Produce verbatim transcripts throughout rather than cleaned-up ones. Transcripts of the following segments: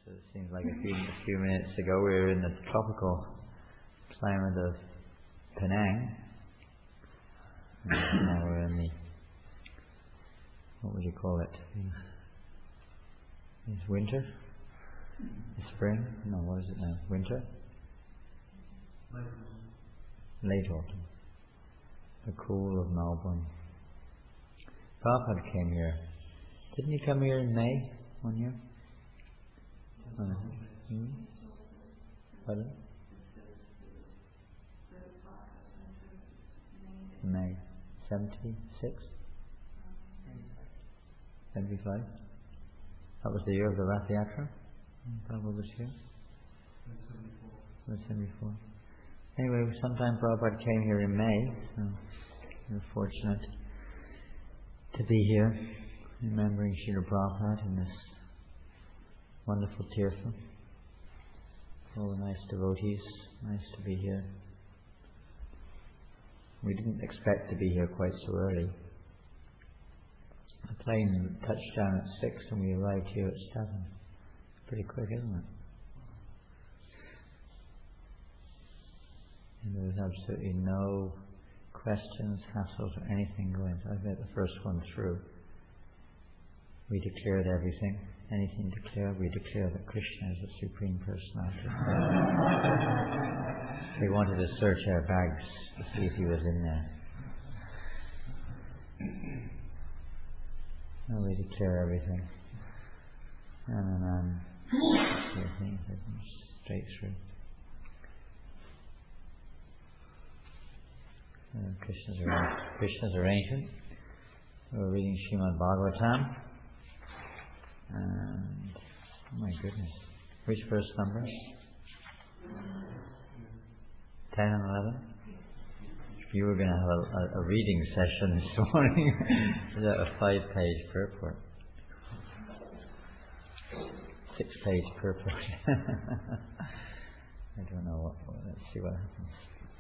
it seems like a few, a few minutes ago we were in the tropical climate of Penang. And now we're in the, what would you call it? Is winter? The spring? No, what is it now? Winter? Late autumn. The cool of Melbourne. Prabhupada came here. Didn't he come here in May one year? Oh. Hmm? Pardon? May seventy-six? seventy-five? That was the year of the Rath Yatra? Prabhupada was here? It was seventy-four. Anyway, sometime Prabhupada came here in May, so we're fortunate to be here, remembering Srila Prabhupada in this wonderful tirtha. All the nice devotees, nice to be here. We didn't expect to be here quite so early. The plane touched down at six and we arrived here at seven. Pretty quick, isn't it? And there was absolutely no questions, hassles, or anything going. So I got the first one through. We declared everything. Anything declared, we declare that Krishna is the Supreme Personality. They wanted to search our bags to see if he was in there. No, we declare everything. And then um, everything, everything straight through. Uh, Krishna's, arra- Krishna's arrangement. We're reading Srimad Bhagavatam. And, oh my goodness, which verse number? ten and eleven? You were going to have a, a, a reading session this morning. Is that a five-page purport? Six-page purport. I don't know what, what. Let's see what happens.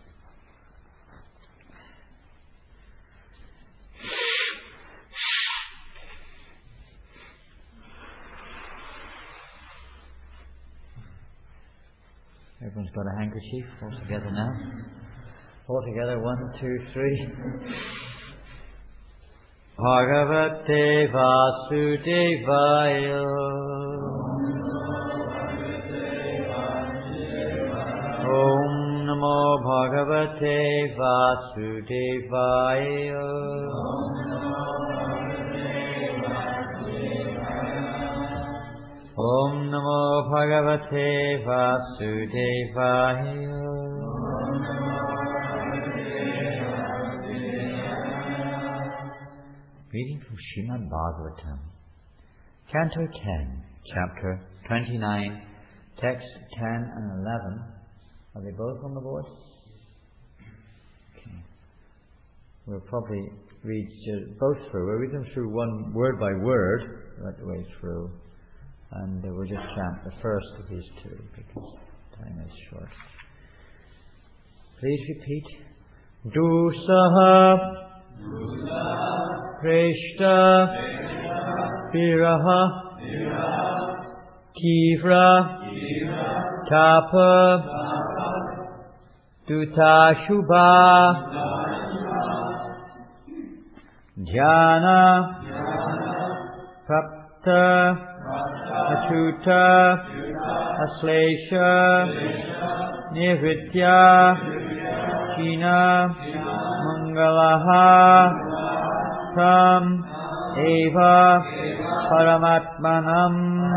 Everyone's got a handkerchief all together now. All together, one, two, three. Bhagavate Vasudevaya. Om Namo Bhagavate Vasudevaya. Om Namo Bhagavate Vasudevaya. Reading from Srimad Bhagavatam, Canto ten, Chapter twenty-nine, Text ten and eleven. Are they both on the board? Okay. We'll probably read both through. We'll read them through one word by word, right the way through. And uh, we'll just chant the first of these two because time is short. Please repeat. Dusaha Preshta Viraha Tivra Tapa Duta Shubha Jnana Prapta Achuta Aslesha Nivritya China Mangalaha Tam Eva Paramatmanam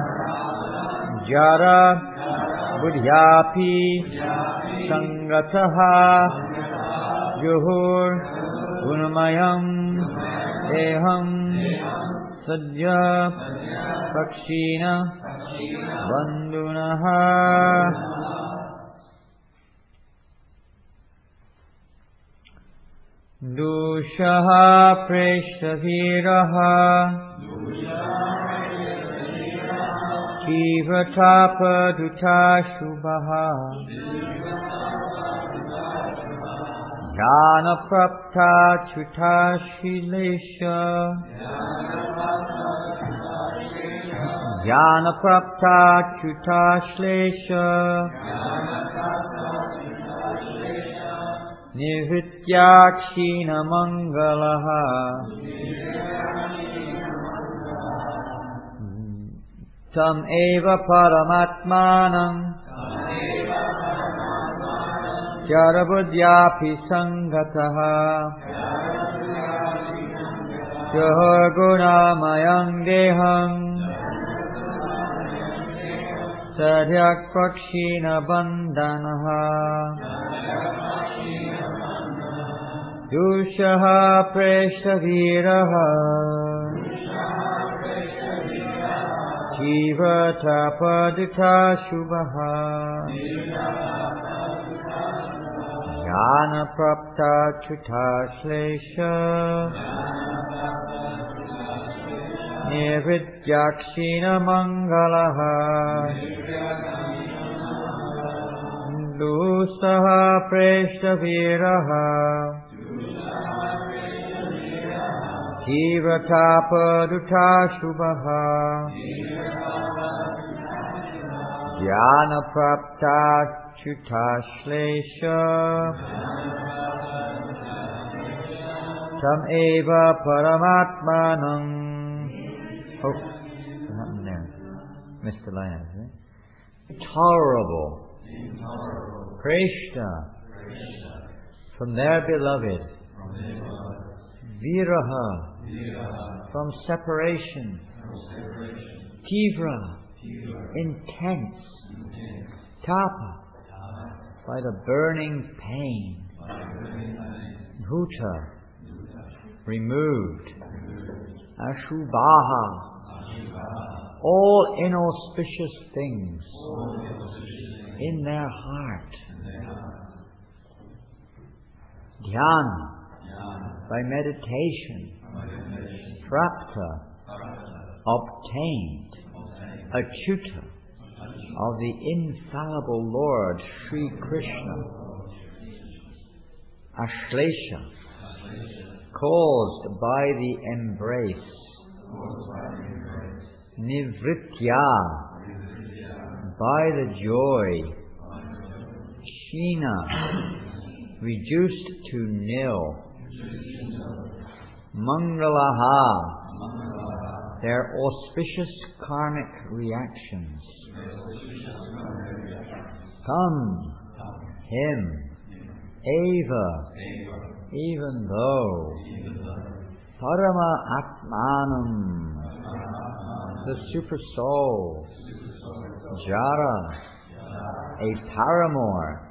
Jara Buddhyapi Sangataha Juhur Gunamayam Deham Sadya Pakshina Vandunaha. Dushaha Preshraviraha Jivatapa Dutashubhaha Jnana Prapta Chutashilesha Jnana prapta chuta shlesha nivrityakshina mangalaha tam eva paramatmanam Jarabuddhyapi sangataha Yogunamayang deham Sadhyak prakshina bandhanaha Dushaha preshaviraha Jiva tapadita shubhaha Jnana prapta chuta shlesha Nivrityakshina mangalaha Dusaha preshaviraha Jivatapa duta shubhaha Jnana prapta chuta shlesha Tam eva paramatmanam. Oh, what happened there? Missed the line, isn't it? Tolerable. Krishna. From their beloved. Viraha. From separation. Tivra. Intense. Tapa. By the burning pain. Bhuta. Removed. Ashubhaha. All inauspicious things in their heart. Dhyana. By meditation. Prapta. Obtained. Achyuta. Of the infallible Lord Sri Krishna. Ashlesha. Caused by the embrace. Nivritya. By the joy. Kshina. Reduced to nil. Mangalaha. Their auspicious karmic reactions. Tam. Him. Eva. Even though. Parama Atmanam. The super soul. Jara. A paramour.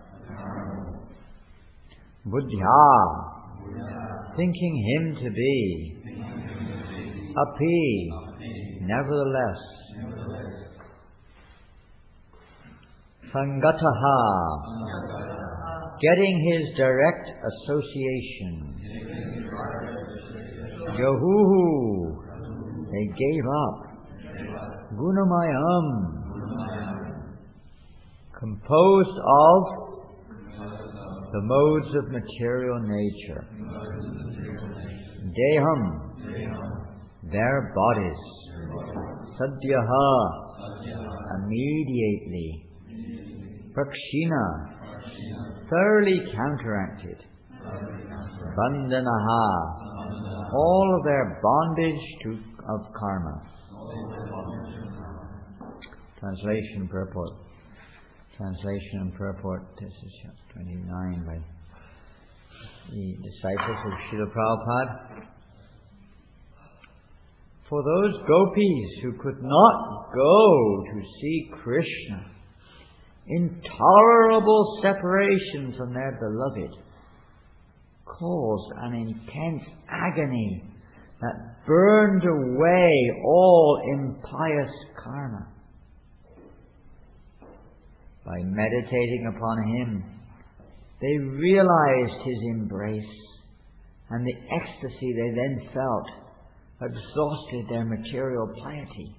Buddhya. Thinking him to be. Api. Nevertheless. Sangataha. Getting his direct association. Yahuhu. They gave up. Gunamayam. Composed of the modes of material nature. Deham. Their bodies. Sadhyaha. Immediately. Prakshina. Thoroughly counteracted. Bandhanaha. All of their bondage to, of karma. Translation purport. Translation and purport. This is chapter twenty-nine by the disciples of Srila Prabhupada. For those gopis who could not go to see Krishna, intolerable separation from their beloved caused an intense agony that burned away all impious karma. By meditating upon him, they realized his embrace, and the ecstasy they then felt exhausted their material piety.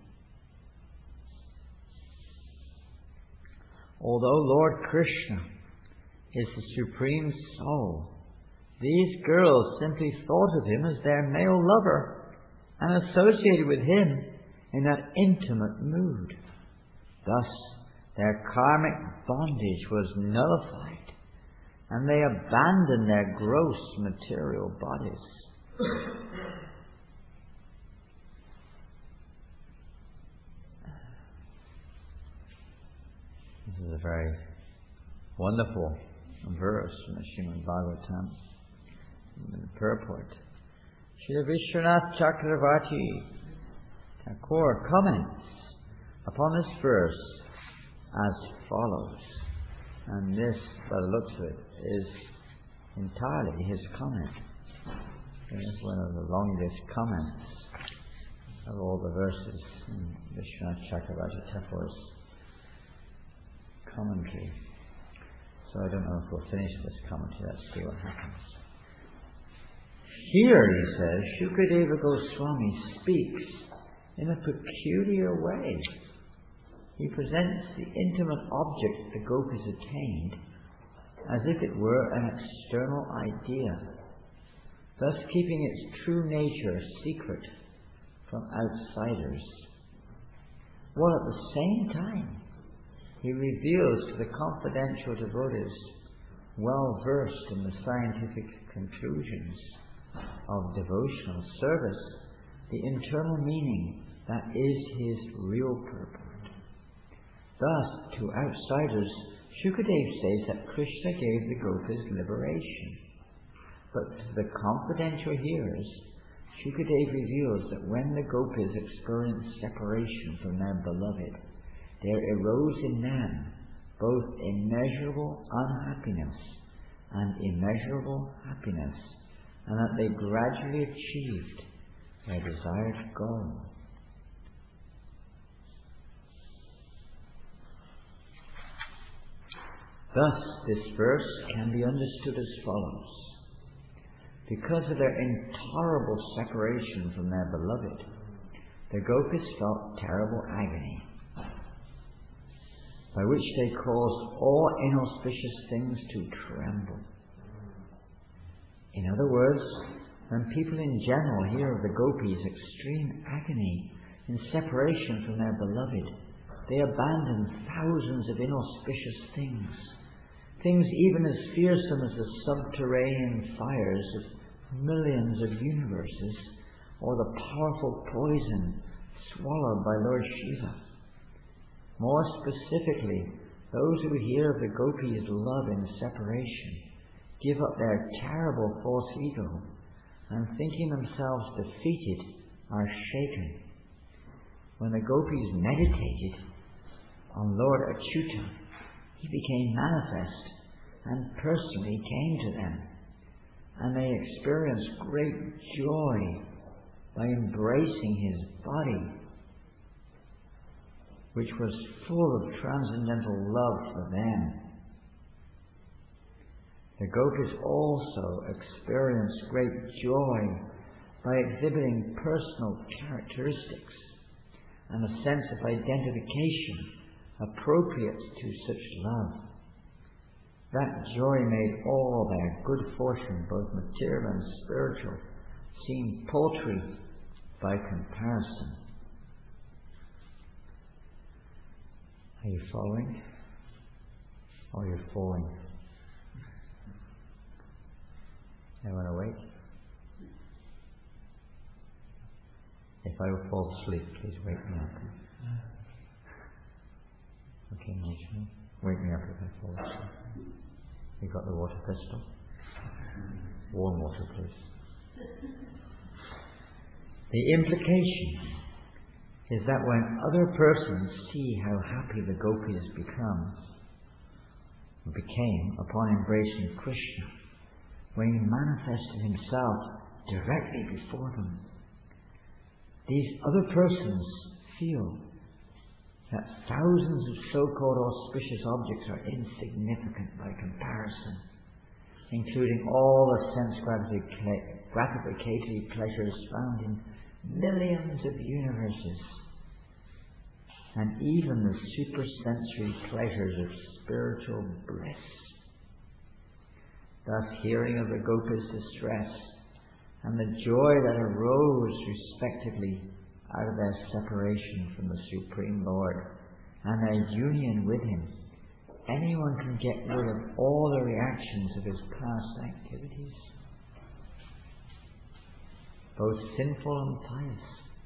Although Lord Krishna is the Supreme Soul, these girls simply thought of him as their male lover and associated with him in that intimate mood. Thus, their karmic bondage was nullified, and they abandoned their gross material bodies. This is a very wonderful verse from the Srimad Bhagavatam, the purport. Srila Vishwanath Chakravarti Thakur comments upon this verse as follows, and this, by the looks of it, is entirely his comment. It is one of the longest comments of all the verses in Vishwanath Chakravarti Thakur's commentary. So I don't know if we'll finish this commentary. Let's see what happens. Here, he says, Shukadeva Goswami speaks in a peculiar way. He presents the intimate object the gopis attained as if it were an external idea, thus keeping its true nature secret from outsiders, while at the same time he reveals to the confidential devotees, well versed in the scientific conclusions of devotional service, the internal meaning that is his real purport. Thus, to outsiders, Shukadeva says that Krishna gave the gopis liberation. But to the confidential hearers, Shukadeva reveals that when the gopis experienced separation from their beloved, there arose in them both immeasurable unhappiness and immeasurable happiness, and that they gradually achieved their desired goal. Thus, this verse can be understood as follows. Because of their intolerable separation from their beloved, the gopis felt terrible agony, by which they caused all inauspicious things to tremble. In other words, when people in general hear of the gopis' extreme agony in separation from their beloved, they abandon thousands of inauspicious things, things even as fearsome as the subterranean fires of millions of universes, or the powerful poison swallowed by Lord Shiva. More specifically, those who hear of the gopis' love in separation give up their terrible false ego, and thinking themselves defeated, are shaken. When the gopis meditated on Lord Achyuta, he became manifest and personally came to them, and they experienced great joy by embracing his body, which was full of transcendental love for them. The gopis also experienced great joy by exhibiting personal characteristics and a sense of identification appropriate to such love. That joy made all their good fortune, both material and spiritual, seem paltry by comparison. Are you following? Or you're falling? Anyone awake? If I fall asleep, please wake me up. Okay, Nation, wake me up if I fall asleep. You got the water pistol? Warm water, please. The implication is that when other persons see how happy the gopis become, became upon embracing Krishna, when he manifested himself directly before them, these other persons feel that thousands of so-called auspicious objects are insignificant by comparison, including all the sense gratificatory pleasures found in millions of universes, and even the supersensory pleasures of spiritual bliss. Thus, hearing of the gopis' distress and the joy that arose respectively out of their separation from the Supreme Lord and their union with Him, anyone can get rid of all the reactions of his past activities, both sinful and pious.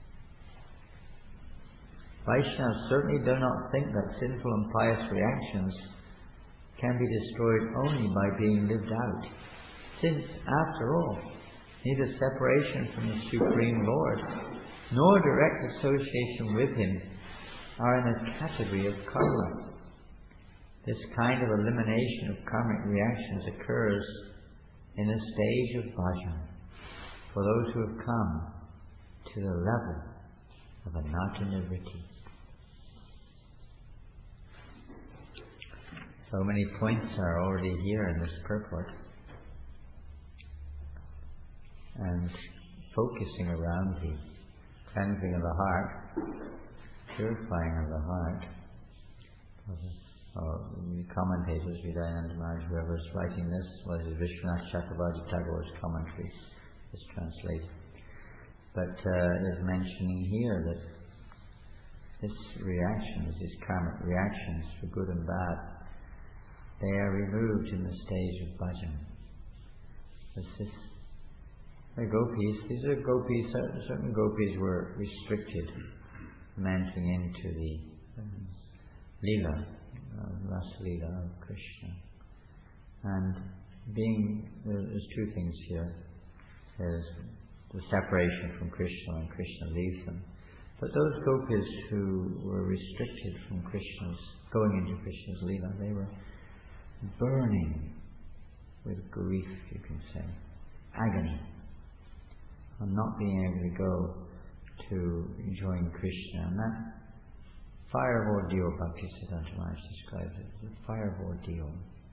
Vaishnavas certainly do not think that sinful and pious reactions can be destroyed only by being lived out, since, after all, neither separation from the Supreme Lord nor direct association with Him are in the category of karma. This kind of elimination of karmic reactions occurs in a stage of bhajan for those who have come to the level of anatta-nivritti. So many points are already here in this purport, and focusing around the cleansing of the heart, purifying of the heart. Oh, the commentators, Vidayananda Maharaj, whoever is writing this, was Vishwanath Chakravarti Tagore's commentary is translated. But uh, is mentioning here that this reactions, these karmic reactions for good and bad, they are removed in the stage of bhajan. This, the gopis, these are gopis, certain, certain gopis were restricted from entering into the um, lila, uh, rasa lila of Krishna. And being, there's two things here. There's the separation from Krishna when Krishna leaves them. But those gopis who were restricted from Krishna's, going into Krishna's lila, they were burning with grief, you can say, agony, on not being able to go to join Krishna. And that fire of ordeal, Bhaktisiddhanta Maharaj describes it, the fire of ordeal.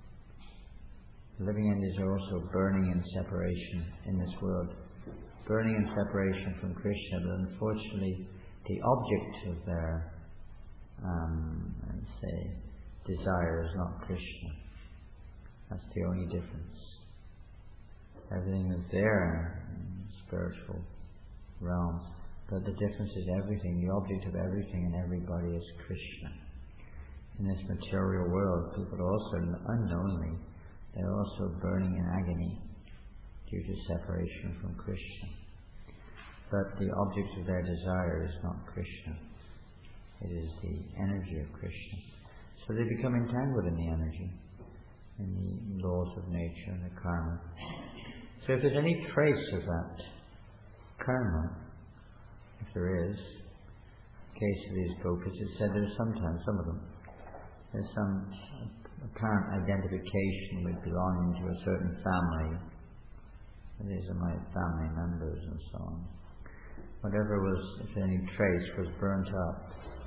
The living entities are also burning in separation in this world, burning in separation from Krishna, but unfortunately the object of their, um, let's say, desire is not Krishna. That's the only difference. Everything is there in the spiritual realm, but the difference is everything, the object of everything and everybody is Krishna. In this material world, people are also, unknowingly, they're also burning in agony due to separation from Krishna. But the object of their desire is not Krishna. It is the energy of Krishna. So they become entangled in the energy, in the laws of nature and the karma. So if there's any trace of that karma, if there is, in the case of these gopis, it said there's sometimes, some of them, there's some apparent identification with belonging to a certain family. These are my family members and so on. Whatever was, if any trace, was burnt up.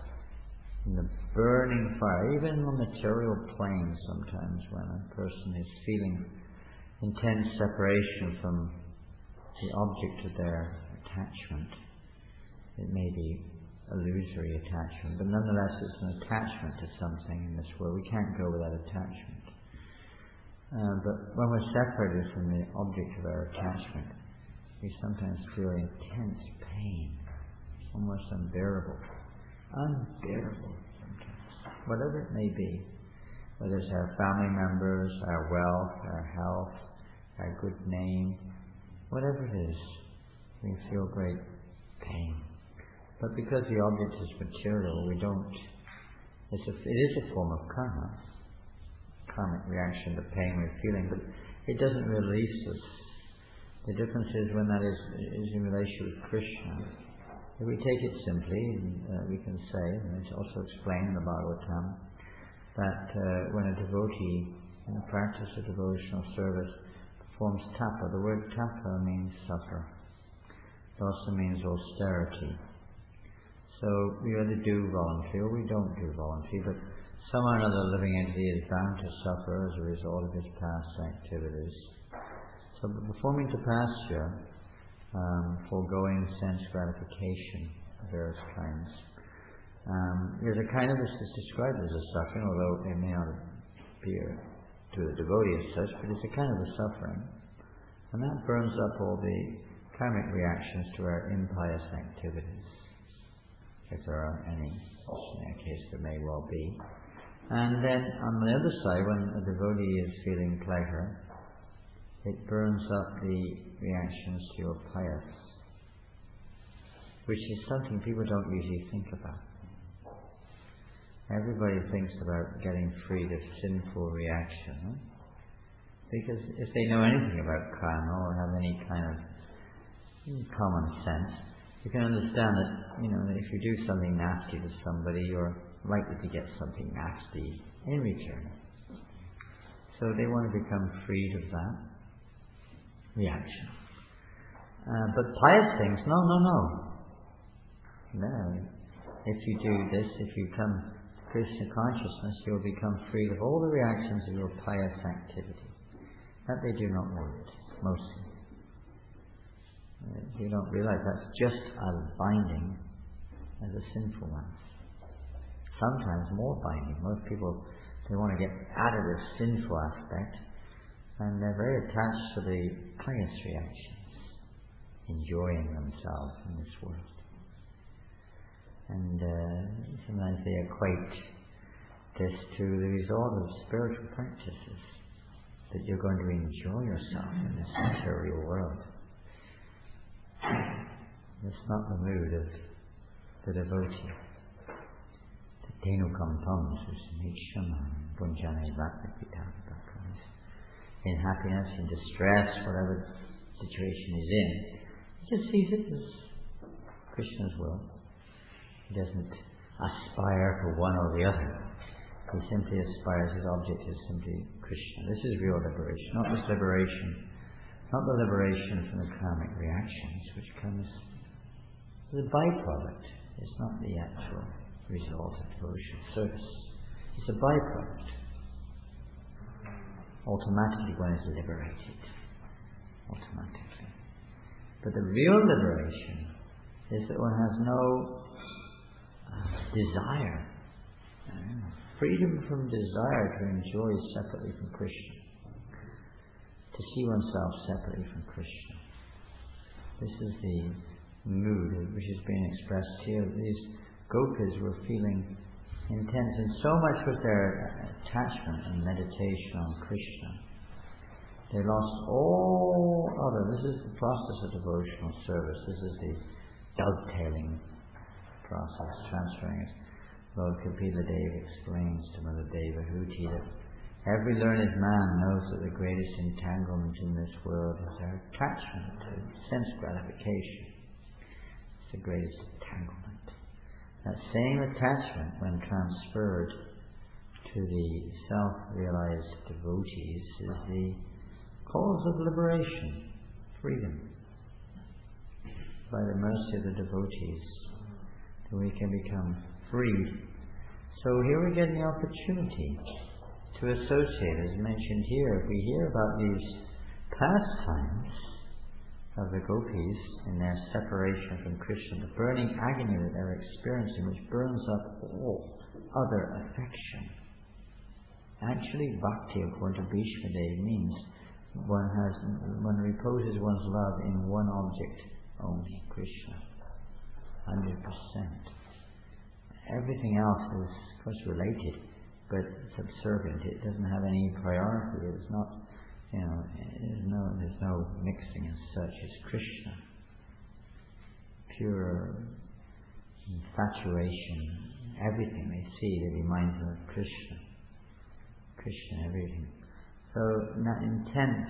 In the burning fire, even on the material plane sometimes, when a person is feeling intense separation from the object of their attachment, it may be illusory attachment, but nonetheless it's an attachment to something in this world. We can't go without attachment. Uh, but when we're separated from the object of our attachment, we sometimes feel intense pain, almost unbearable. Unbearable sometimes. Whatever it may be, whether it's our family members, our wealth, our health, our good name, whatever it is, we feel great pain. But because the object is material, we don't, it's a, it is a form of karma, karmic reaction to pain we're feeling, but it doesn't release us. The difference is when that is, is in relation with Krishna. If we take it simply, uh, we can say, and it's also explained in the Bhagavatam, that uh, when a devotee, in the practice of devotional service, performs tapa, the word tapa means suffer. It also means austerity. So we either do voluntary or we don't do voluntary, but somehow or another living entity is bound to suffer as a result of his past activities. So performing tapasya, um, foregoing sense gratification of various kinds, um, is a kind of, it's described as a suffering, although it may not appear to the devotee as such, but it's a kind of a suffering. And that burns up all the karmic reactions to our impious activities. if there are any. In that case, there may well be. And then on the other side, when a devotee is feeling pleasure, it burns up the reactions to your pious, which is something people don't usually think about. Everybody thinks about getting freed of sinful reaction, huh? Because if they know anything about karma or have any kind of common sense, you can understand that, you know, if you do something nasty to somebody, you're likely to get something nasty in return. So they want to become freed of that reaction. Uh, but pious things, no, no, no. No. If you do this, if you come to Krishna consciousness, you'll become freed of all the reactions of your pious activity. That they do not want, mostly. You don't realize that's just as binding as the sinful ones. Sometimes more binding. Most people, they want to get out of this sinful aspect, and they're very attached to the pious reactions, enjoying themselves in this world. And uh, sometimes they equate this to the result of spiritual practices, that you're going to enjoy yourself in this material world. It's not the mood of the devotee. In happiness, in distress, whatever situation he's in, he just sees it as Krishna's will. He doesn't aspire for one or the other. He simply aspires, his object is simply Krishna. This is real liberation, not this liberation, not the liberation from the karmic reactions, which comes as a byproduct. It's not the actual result of devotion service. It's a byproduct. Automatically one is liberated. Automatically. But the real liberation is that one has no uh, desire. Uh, freedom from desire to enjoy separately from Krishna. To see oneself separately from Krishna. This is the mood which is being expressed here. These gopas were feeling intense, and so much was their attachment and meditation on Krishna. They lost all other. This is the process of devotional service. This is the dovetailing process, transferring it. Lord Kapila Dev explains to Mother Devahuti that every learned man knows that the greatest entanglement in this world is our attachment to sense gratification. It's the greatest entanglement. That same attachment, when transferred to the self-realized devotees, is the cause of liberation, freedom. By the mercy of the devotees, we can become freed. So here we get the opportunity to associate, as mentioned here. If we hear about these pastimes of the gopis in their separation from Krishna, the burning agony that they're experiencing, which burns up all other affection. Actually, bhakti, according to Bhishma Dev, means one has one reposes one's love in one object only, Krishna, one hundred percent. Everything else is, of course, related, but subservient. It doesn't have any priority. It's not, you know, there's no, there's no mixing as such. It's Krishna. Pure infatuation. Everything they see, they remind them of Krishna. Krishna, everything. So, in that intense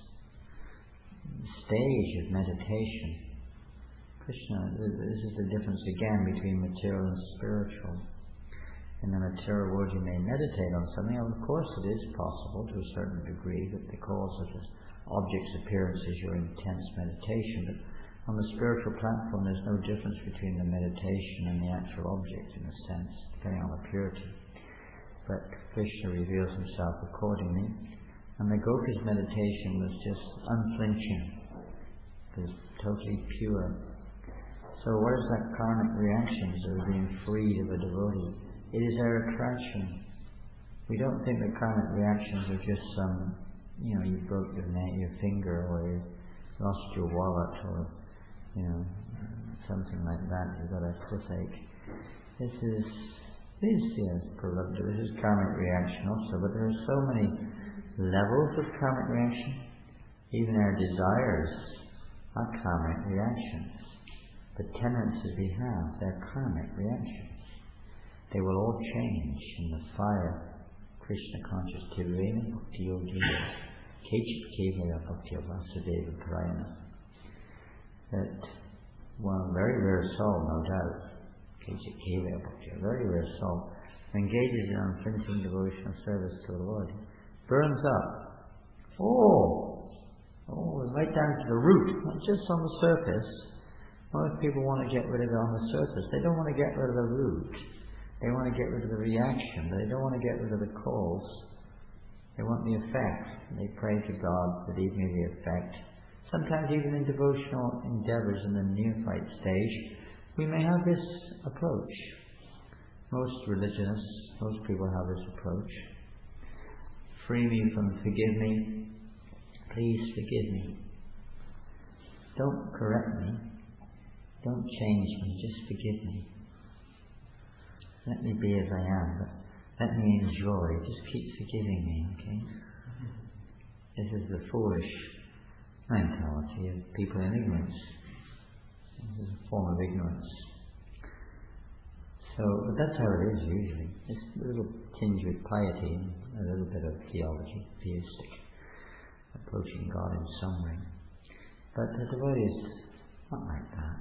stage of meditation, Krishna, this is the difference again between material and spiritual. In the material world you may meditate on something, and of course it is possible to a certain degree that the cause of the object's appearance is your intense meditation, but on the spiritual platform there's no difference between the meditation and the actual object in a sense, depending on the purity. But Krishna reveals himself accordingly, and the Gopi's meditation was just unflinching. It was totally pure. So what is that karmic reactions of being freed of a devotee? It is our attraction. We don't think that karmic reactions are just some, you know, you broke your neck, your finger, or you lost your wallet, or, you know, something like that. You've got a toothache. This is, this yes, Pralabdha, this is karmic reaction also, but there are so many levels of karmic reaction. Even our desires are karmic reactions. The tendencies we have, they're karmic reactions. They will all change in the fire. Krishna conscious Tirvena Bhakti Yogina Kechit Kevaya Bhakti Vasudeva Parayana. That one very rare soul, no doubt, Kechit Kevaya Bhakti, a very rare soul, engages in unflinching devotional service to the Lord, burns up. Oh! Oh, right down to the root, not just on the surface. Most people want to get rid of it on the surface. They don't want to get rid of the root. They want to get rid of the reaction. They don't want to get rid of the cause. They want the effect. They pray to God that He may the effect. Sometimes even in devotional endeavours in the neophyte stage, we may have this approach. Most religionists, most people have this approach. Free me from forgive me. Please forgive me. Don't correct me. Don't change me. Just forgive me. Let me be as I am, but let me enjoy. Just keep forgiving me, okay? This is the foolish mentality of people in ignorance. This is a form of ignorance. So, but that's how it is usually. It's a little tinge with piety and a little bit of theology, theistic, approaching God in some way. But the devotee is not like that.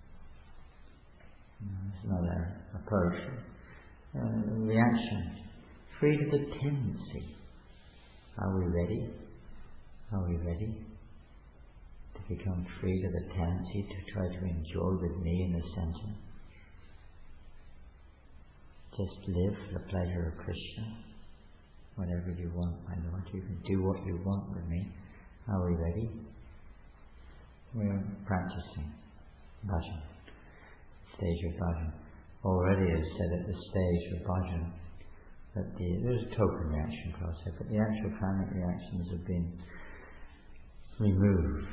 No, it's not our approach. Uh, reaction, free to the tendency. Are we ready? Are we ready to become free to the tendency to try to enjoy with me in the center? Just live for the pleasure of Krishna. Whatever you want, my Lord, you can do what you want with me. Are we ready? We're practicing bhajan, stage of bhajan. Already as said at the stage of bhajan, that the, there's a token reaction process, but the actual karmic reactions have been removed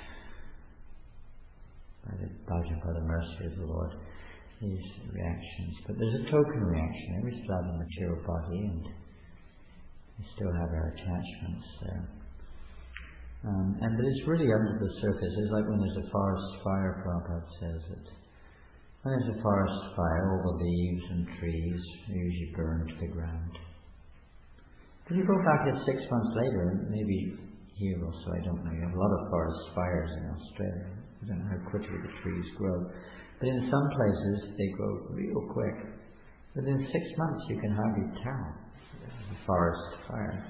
by the bhajan, by the mercy of the Lord, these reactions. But there's a token reaction. We still have a material body and we still have our attachments there. Um, and but it's really under the surface. It's like when there's a forest fire, Prabhupada says that when there's a forest fire, all the leaves and trees are usually burned to the ground. If you go back at six months later, and maybe here also, I don't know, you have a lot of forest fires in Australia. I don't know how quickly the trees grow. But in some places, they grow real quick. Within six months, you can hardly tell the forest fire.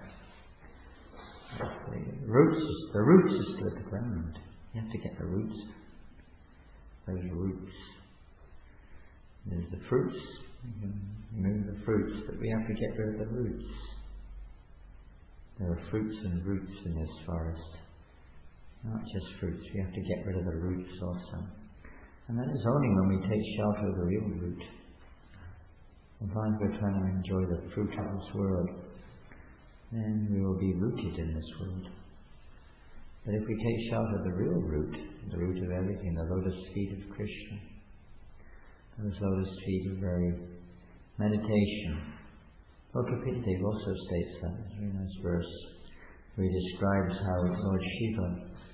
The roots, the roots are still at the ground. You have to get the roots. Those roots. There's the fruits. You can remove the fruits, but we have to get rid of the roots. There are fruits and roots in this forest. Not just fruits. We have to get rid of the roots also. And that is only when we take shelter of the real root. Sometimes we're trying to enjoy the fruit of this world, then we will be rooted in this world. But if we take shelter of the real root, the root of everything, the lotus feet of Krishna, those lotus feet are very meditation. Okapidev also states that, it's a very nice verse, where he describes how Lord Shiva,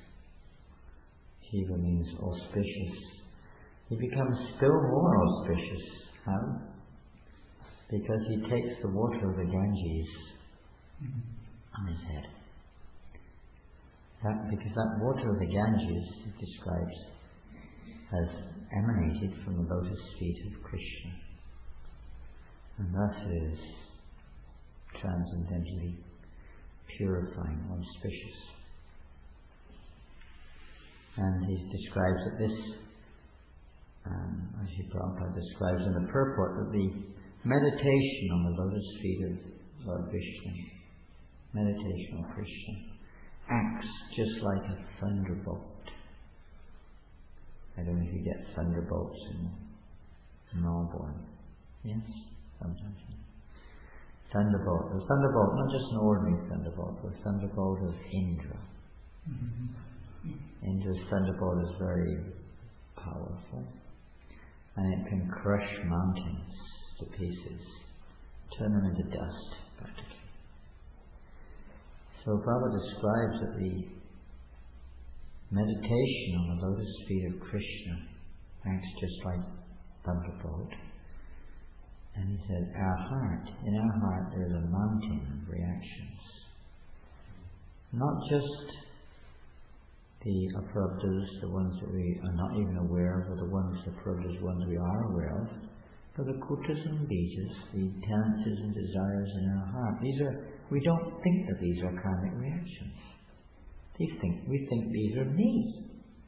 Shiva means auspicious, he becomes still more auspicious. How? Because he takes the water of the Ganges on his head. That, because that water of the Ganges, it describes, has emanated from the lotus feet of Krishna. And thus it is transcendentally purifying, auspicious. And he describes that this, um, as he Prabhupada describes in the purport, that the meditation on the lotus feet of Lord Vishnu, meditation on Krishna, acts just like a thunderbolt. I don't know if you get thunderbolts in Melbourne. Yes? Sometimes. Thunderbolt. The thunderbolt, not just an ordinary thunderbolt, the thunderbolt of Indra. Mm-hmm. Indra's thunderbolt is very powerful. and it can crush mountains to pieces, turn them into dust, practically. So Prabhupada describes that the meditation on the lotus feet of Krishna acts just like thunderbolt. And he said, our heart, in our heart there is a mountain of reactions. Not just the aprabhas, the ones that we are not even aware of, or the ones, the aprabhas, ones we are aware of, but the kutas and bijas, the tendencies and desires in our heart. These are, we don't think that these are karmic reactions. These think, we think these are me.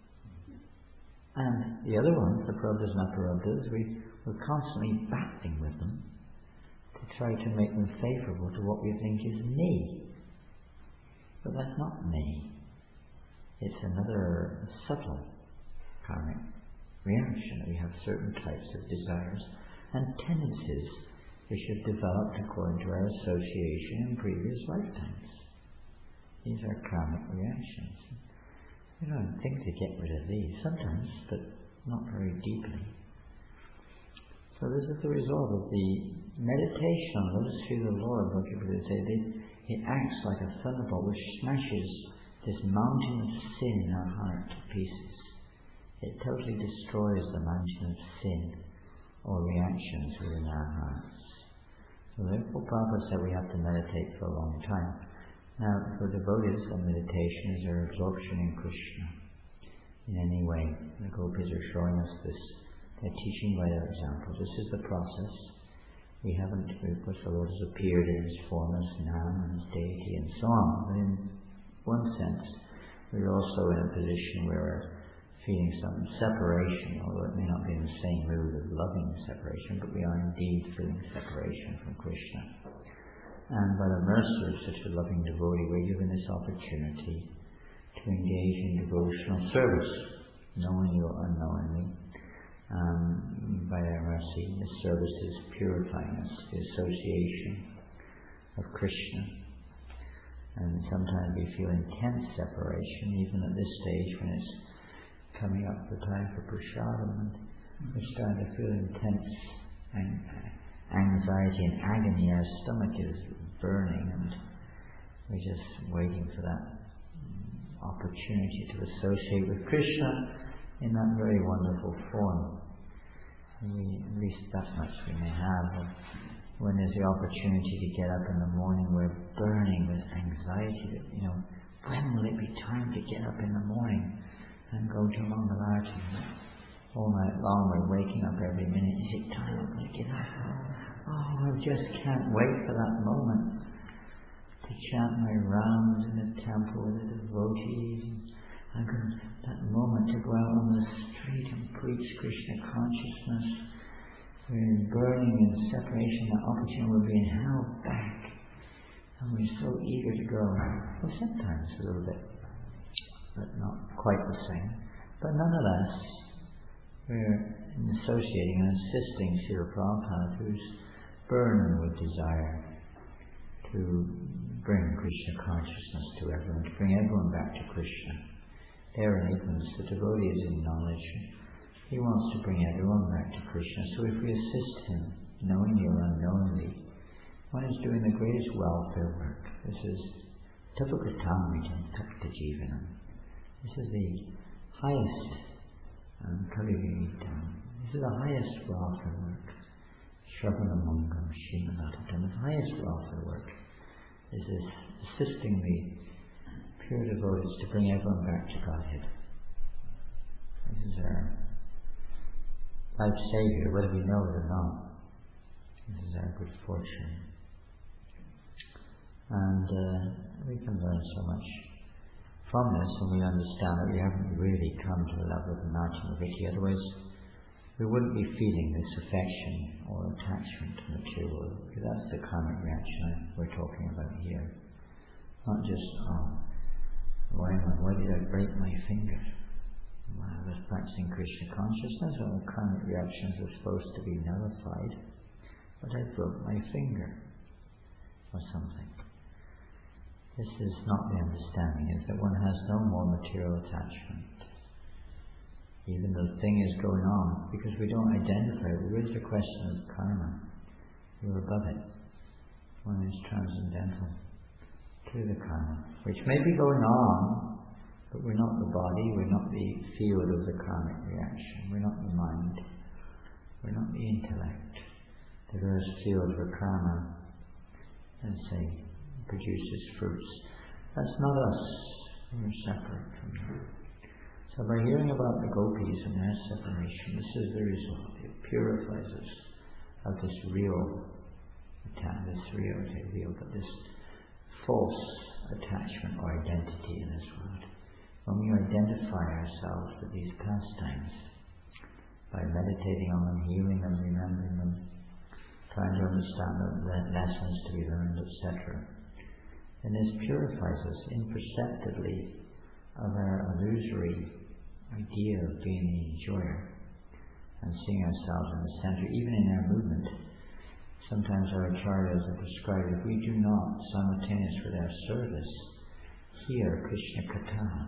And the other ones, the prabhas and aprabhas, we, we're constantly battling with them to try to make them favourable to what we think is me. But that's not me. It's another subtle karmic reaction. We have certain types of desires and tendencies which have developed according to our association in previous lifetimes. These are karmic reactions. We don't think to get rid of these, sometimes, but not very deeply. So this is the result of the meditation on Lotus Feet of the Lord. What you would say, it acts like a thunderbolt which smashes this mountain of sin in our heart to pieces. It totally destroys the mountain of sin or reactions within our hearts. So therefore Prabhupada said we have to meditate for a long time. Now for devotees, the meditation is their absorption in Krishna in any way. The gopis are showing us this. They're teaching by their example. This is the process. We haven't, of course, the Lord has appeared in His form as Nam and His deity and so on. But in one sense, we're also in a position where we're feeling some separation, although it may not be in the same mood of loving separation, but we are indeed feeling separation from Krishna. And by the mercy of such a loving devotee, we're given this opportunity to engage in devotional service, knowingly or unknowingly. Um, by their mercy, this service is purifying us, the association of Krishna. And sometimes we feel intense separation, even at this stage when it's coming up the time for prasadam, and we're starting to feel intense anxiety and agony. Our stomach is burning, and we're just waiting for that opportunity to associate with Krishna in that very wonderful form. We, at least that much we may have. When there's the opportunity to get up in the morning, we're burning with anxiety that, you know, when will it be time to get up in the morning and go to Mangalarti? All night long we're waking up every minute. Is it time? I'm going to get up. Oh, I just can't wait for that moment to chant my rounds in the temple with the devotees. I'm going to, that moment to go out on the street and preach Krishna consciousness. We're burning in separation, that opportunity, we're being held back. And we're so eager to go. Well, sometimes a little bit, but not quite the same. But nonetheless, we're associating and assisting Srila Prabhupada, who's burning with desire to bring Krishna consciousness to everyone, to bring everyone back to Krishna. There in ignorance, the devotee is in knowledge. He wants to bring everyone back to Krishna. So if we assist him, knowingly or unknowingly, one is doing the greatest welfare work. This is Tapakatamritam Takta Jivanam. This is the highest um, Kalivitam. This is the highest welfare work. Shravanamangam Shimanatatam. The highest welfare work. This is assisting the pure devotees to bring everyone back to Godhead. This is our life savior, whether we know it or not. This is our good fortune. And uh, we can learn so much from this when we understand that we haven't really come to the level of Nartana Vritti. Otherwise, we wouldn't be feeling this affection or attachment to material, because that's the karmic reaction we're talking about here. Not just, oh, Why, why did I break my finger? Well, I was practicing Krishna consciousness, and all karmic reactions are supposed to be nullified, but I broke my finger, or something. This is not the understanding, is that one has no more material attachment. even though the thing is going on, because we don't identify it. There is a question of karma. You're above it. One is transcendental to the karma, which may be going on, but we're not the body, we're not the field of the karmic reaction, we're not the mind, we're not the intellect. The various fields where karma, let's say, produces fruits. That's not us. We're separate from that. So by hearing about the gopis and their separation, this is the result. It purifies us of this real attachment, this real, say real, but this false attachment or identity in this world. When we identify ourselves with these pastimes, by meditating on them, hearing them, remembering them, trying to understand the lessons to be learned, et cetera, and this purifies us imperceptibly of our illusory idea of being the enjoyer and seeing ourselves in the center, even in our movement. Sometimes our acharyas have described, if we do not, simultaneous with our service, hear Krishna Katha,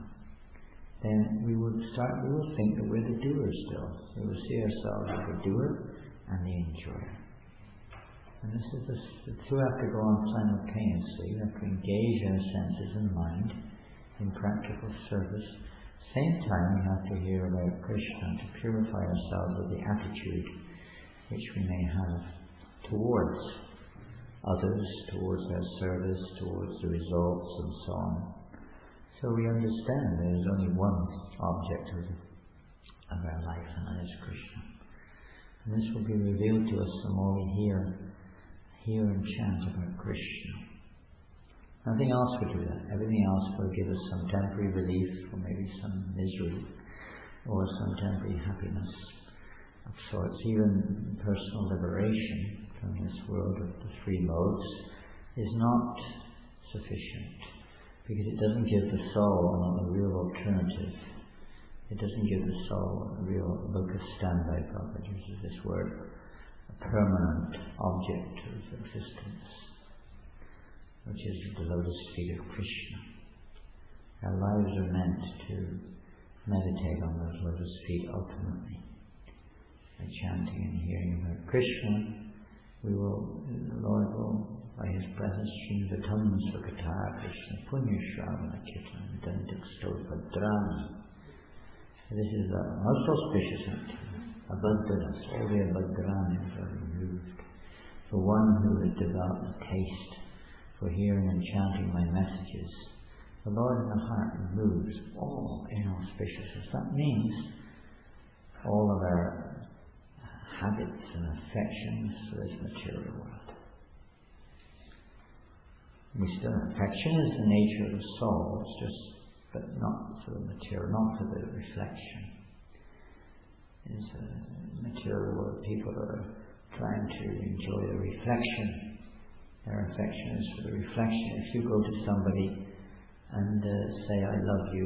then we will start, we will think that we're the doer still. We will see ourselves as the doer and the enjoyer. And this is the, the two have to go on simultaneously. We have to engage our senses and mind in practical service. Same time we have to hear about Krishna to purify ourselves of the attitude which we may have towards others, towards our service, towards the results and so on. So we understand there is only one object of, of our life, and that is Krishna. And this will be revealed to us the more we hear, hear and chant about Krishna. Nothing else will do that. Everything else will give us some temporary relief, or maybe some misery, or some temporary happiness of sorts. Even personal liberation from this world of the three modes is not sufficient, because it doesn't give the soul a real alternative. It doesn't give the soul a real locus standi, Prabhupada uses this word, a permanent object of existence, which is the lotus feet of Krishna. Our lives are meant to meditate on those lotus feet ultimately. By chanting and hearing about Krishna, we will, the Lord will, by His presence, Shinvatam Sukata Krishna Punya Shravana Kirtan Dandik Stopadrani. This is the most auspicious act. Abhadras, all the Abhadranis are removed. For one who has developed a taste for hearing and chanting my messages, the Lord in the heart removes all inauspiciousness. That means all of our habits and affections for this material world. We still, affection is the nature of the soul, it's just, but not for the material, not for the reflection. It's a material world, people are trying to enjoy the reflection. Their affection is for the reflection. If you go to somebody and uh, say, I love you,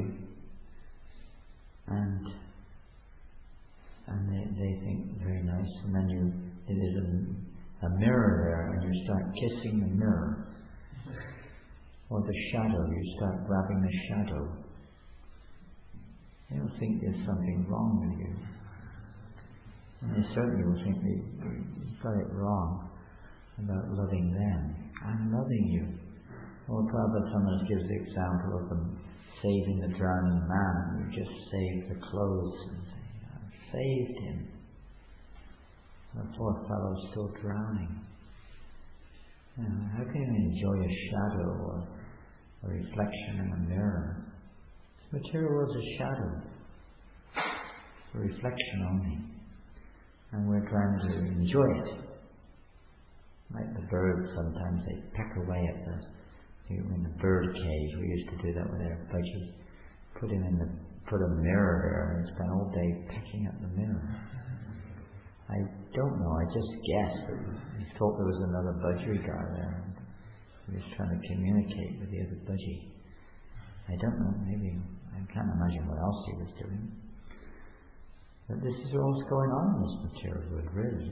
and and they, they think very nice, and then you, it is a, a mirror there, and you start kissing the mirror, or the shadow, you start grabbing the shadow. They'll think there's something wrong with you. And they certainly will think they, you've got it wrong about loving them. I'm loving you. Well, Prabhupada sometimes gives the example of them saving the drowning man. You just save the clothes and say, I've saved him. The poor fellow's still drowning. You know, how can you enjoy a shadow or a reflection in a mirror? This material world's a shadow. It's a reflection only. And we're trying to enjoy it. Like the birds, sometimes they peck away at the, in the bird cage. We used to do that with our budgie. Put him in the, put a mirror there and spend all day pecking at the mirror. I don't know, I just guessed that he thought there was another budgie guy there. And he was trying to communicate with the other budgie. I don't know, maybe, I can't imagine what else he was doing. But this is what's going on in this material world, really.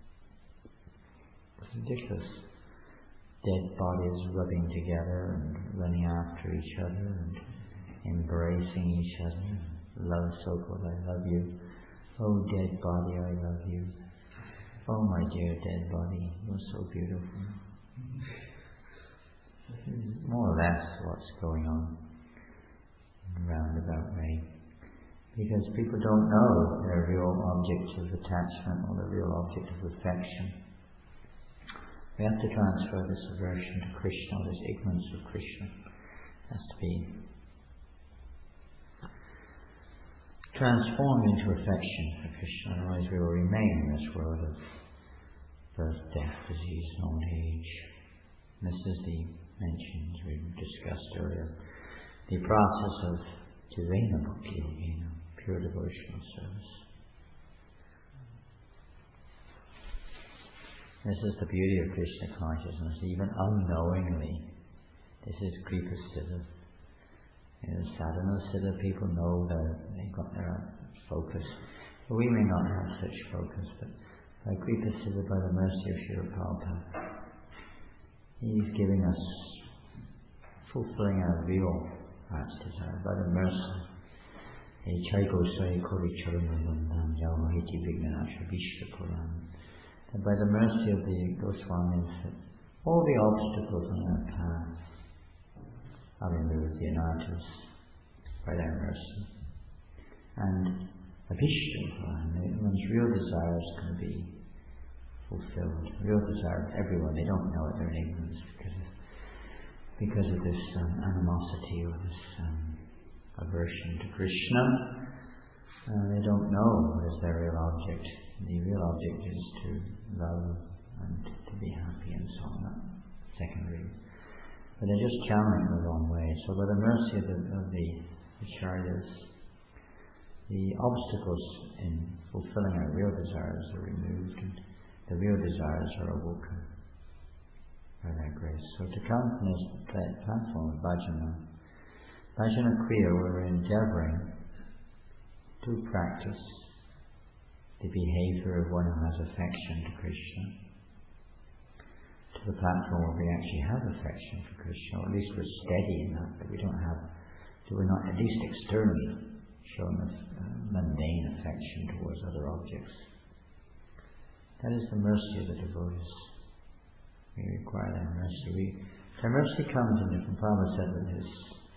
It's ridiculous. Dead bodies rubbing together and running after each other and embracing each other, love, so-called I love you. Oh dead body, I love you. Oh my dear dead body, you're so beautiful. This is more or less what's going on in a roundabout way. Because people don't know their real object of attachment or the real object of affection. We have to transfer this aversion to Krishna, this ignorance of Krishna. It has to be transformed into affection for Krishna, otherwise we will remain in this world of birth, death, disease, and old age. This is the mentions we discussed earlier. The process of Jirena Bhakti Yogena, pure devotional service. This is the beauty of Krishna consciousness, even unknowingly. This is Kripa Siddha. You know, sadhana Siddha, people know that they've got their focus. But we may not have such focus, but by Kripa Siddha, by the mercy of Srila Prabhupada, He's giving us, fulfilling our real heart's desire, by the mercy. And by the mercy of the Goswamis, that all the obstacles on our path are removed, the anarthas, by their mercy. And Abhishta, one's real desires can be fulfilled. Real desire of everyone, they don't know it, they're in ignorance because of, because of this um, animosity or this um, aversion to Krishna. Uh, they don't know what is their real object. The real object is to love and to be happy and so on, not secondary. But they're just channeling in the wrong way. So by the mercy of the, of the acharyas, the obstacles in fulfilling our real desires are removed and the real desires are awoken by their grace. So to come from this platform of Bhajana, Bhajana Kriya, we're endeavoring to practice the behavior of one who has affection to Krishna, to the platform where we actually have affection for Krishna, or at least we're steady in that, that we don't have, that we're not at least externally showing a uh, mundane affection towards other objects. That is the mercy of the devotees. We require that mercy. We, their mercy comes in different. Prabhupada said that his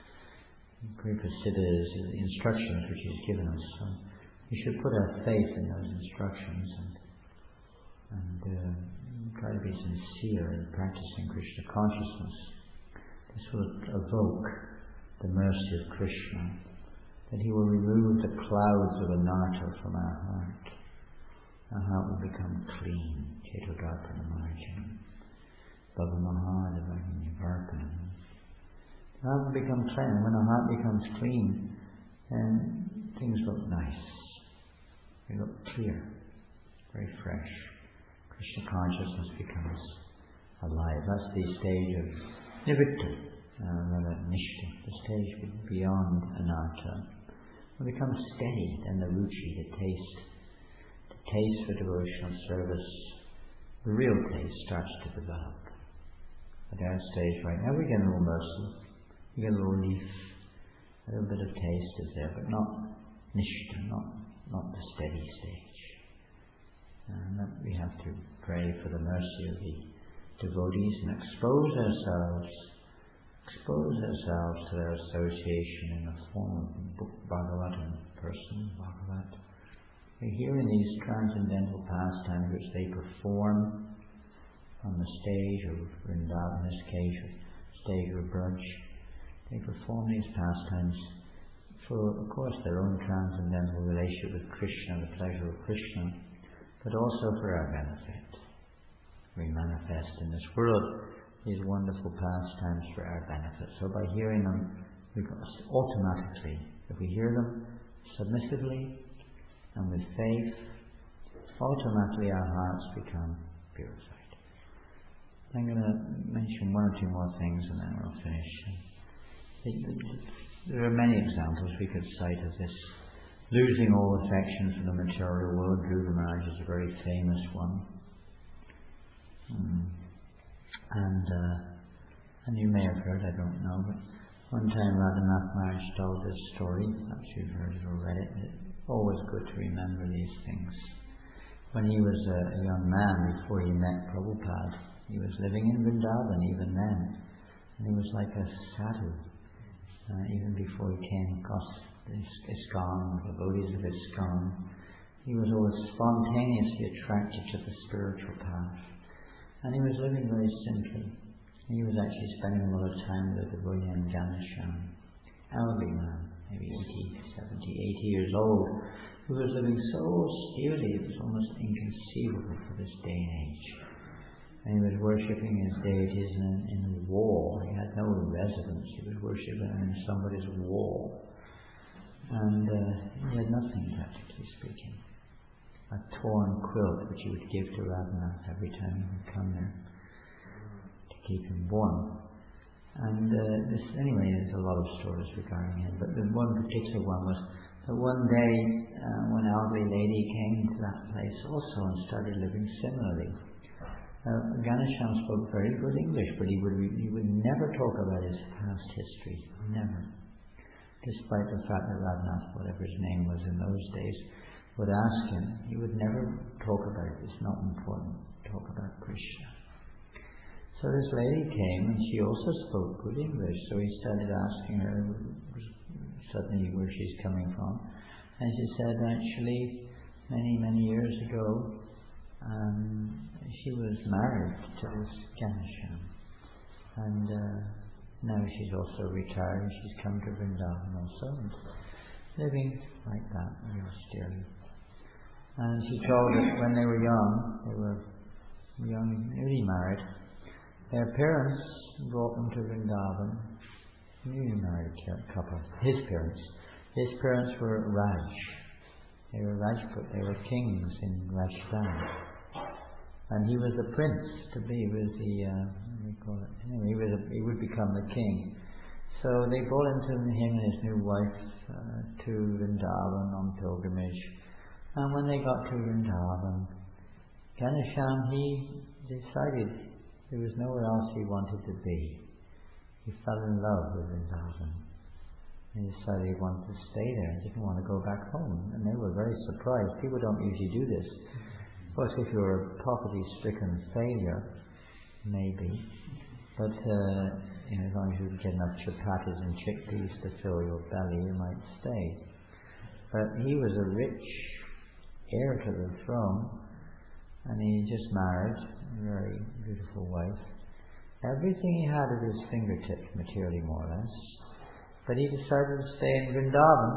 Kripa Siddha is the instructions which he's given us. So we should put our faith in those instructions and, and uh, try to be sincere in practicing Krishna consciousness. This will evoke the mercy of Krishna, that he will remove the clouds of anartha from our heart. Our heart will become clean. Chetodarpana margin. Bhavamaha Devarpanam. The heart will become clean. When the heart becomes clean, then things look nice. They look clear, very fresh. Krishna consciousness becomes alive. That's the stage of nivritta, uh, rather nishta, the stage beyond anartha. It becomes steady, then the ruchi, the taste, the taste for devotional service, the real taste starts to develop. At our stage right now we get a little mercy, we get a little relief, a little bit of taste is there, but not nishta, not, not the steady stage. And that we have to pray for the mercy of the devotees and expose ourselves expose ourselves to their association in the form of Bhagavatam person, Bhagavat. We hear in these transcendental pastimes which they perform on the stage of Vrindavan, in this case, stage of Braj. They perform these pastimes for, of course, their own transcendental relationship with Krishna, the pleasure of Krishna, but also for our benefit. We manifest in this world these wonderful pastimes for our benefit. So by hearing them, we automatically, if we hear them submissively and with faith, automatically our hearts become purified. I'm going to mention one or two more things and then we'll finish. There are many examples we could cite of this. Losing all affection for the material world, Dhruva Maharaj is a very famous one. Hmm. And uh, and you may have heard, I don't know, but One time Radhanath Maharaj told this story, perhaps you've heard it or read it. It's always good to remember these things. When he was a, a young man, before he met Prabhupada, he was living in Vrindavan even then, and he was like a sadhu, uh, even before he came across this ISKCON, the devotees of ISKCON. He was always spontaneously attracted to the spiritual path, and he was living very simply. He was actually spending a lot of time with the devotee named Ganesham, elderly man, maybe eighty, seventy, eighty years old, who was living so austerely it was almost inconceivable for this day and age. And he was worshipping his deities in, in a wall. He had no residence. He was worshipping in somebody's wall. And uh, he had nothing, practically speaking. A torn quilt which he would give to Radhanath every time he would come there to keep him warm. And uh, this, anyway, there's a lot of stories regarding him, but the one particular one was that one day uh, one elderly lady came to that place also and started living similarly. Uh, Ganesham spoke very good English, but he would he would never talk about his past history, never. Despite the fact that Radhanath, whatever his name was in those days, would ask him, he would never talk about it. It's not important. Talk about Krishna. So this lady came and she also spoke good English, so he started asking her suddenly where she's coming from. And she said, actually, many, many years ago, um, she was married to this Ganesham. And uh, now she's also retired and she's come to Vrindavan also, and living like that, very austerely. And she told that when they were young, they were young, newly married, their parents brought them to Vrindavan, newly married couple, his parents. His parents were Raj. They were Rajput, they were kings in Rajasthan. And he was a prince to be, he was the, uh, what do we call it? Anyway, he, was a, he would become the king. So they brought him, to him and his new wife uh, to Vrindavan on pilgrimage. And when they got to Vrindavan, Ganesham, he decided there was nowhere else he wanted to be. He fell in love with Vrindavan. He decided he wanted to stay there. He didn't want to go back home. And they were very surprised. People don't usually do this. Of course, if you're a poverty-stricken failure, maybe. But uh, you know, as long as you get enough chapatis and chickpeas to fill your belly, you might stay. But he was a rich heir to the throne, and he just married a very beautiful wife. Everything he had at his fingertips, materially more or less. But he decided to stay in Vrindavan.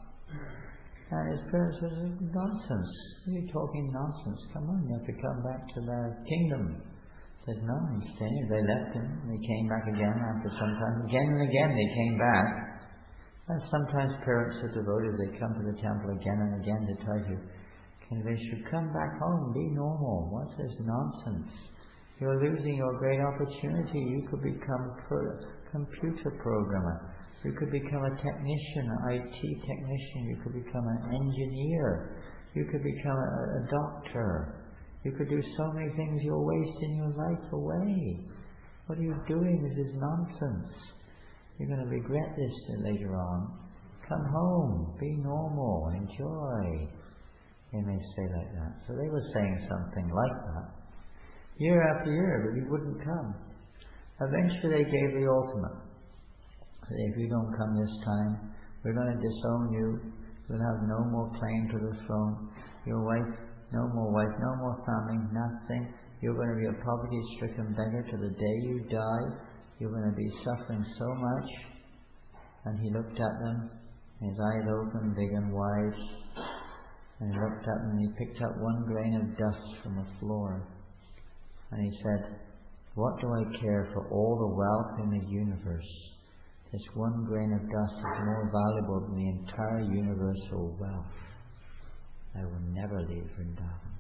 And his parents said, nonsense. What are you talking nonsense? Come on, you have to come back to their kingdom. He said, no, he's staying. They left him. They came back again after some time. Again and again they came back. And sometimes parents are devoted. They come to the temple again and again to tell you, they should come back home, be normal. What's this nonsense? You're losing your great opportunity. You could become a pro- computer programmer. You could become a technician, an I T technician. You could become an engineer. You could become a, a doctor. You could do so many things. You're wasting your life away. What are you doing? This is nonsense. You're going to regret this later on. Come home. Be normal. Enjoy. They may say like that. So they were saying something like that. Year after year, but he wouldn't come. Eventually they gave the ultimate. If you don't come this time, we're going to disown you. You'll have no more claim to the throne. Your wife, no more wife, no more family, nothing. You're going to be a poverty-stricken beggar to the day you die. You're going to be suffering so much. And he looked at them, his eyes open, big and wide. And he looked up and he picked up one grain of dust from the floor. And he said, what do I care for all the wealth in the universe? This one grain of dust is more valuable than the entire universal wealth. I will never leave Vrindavan.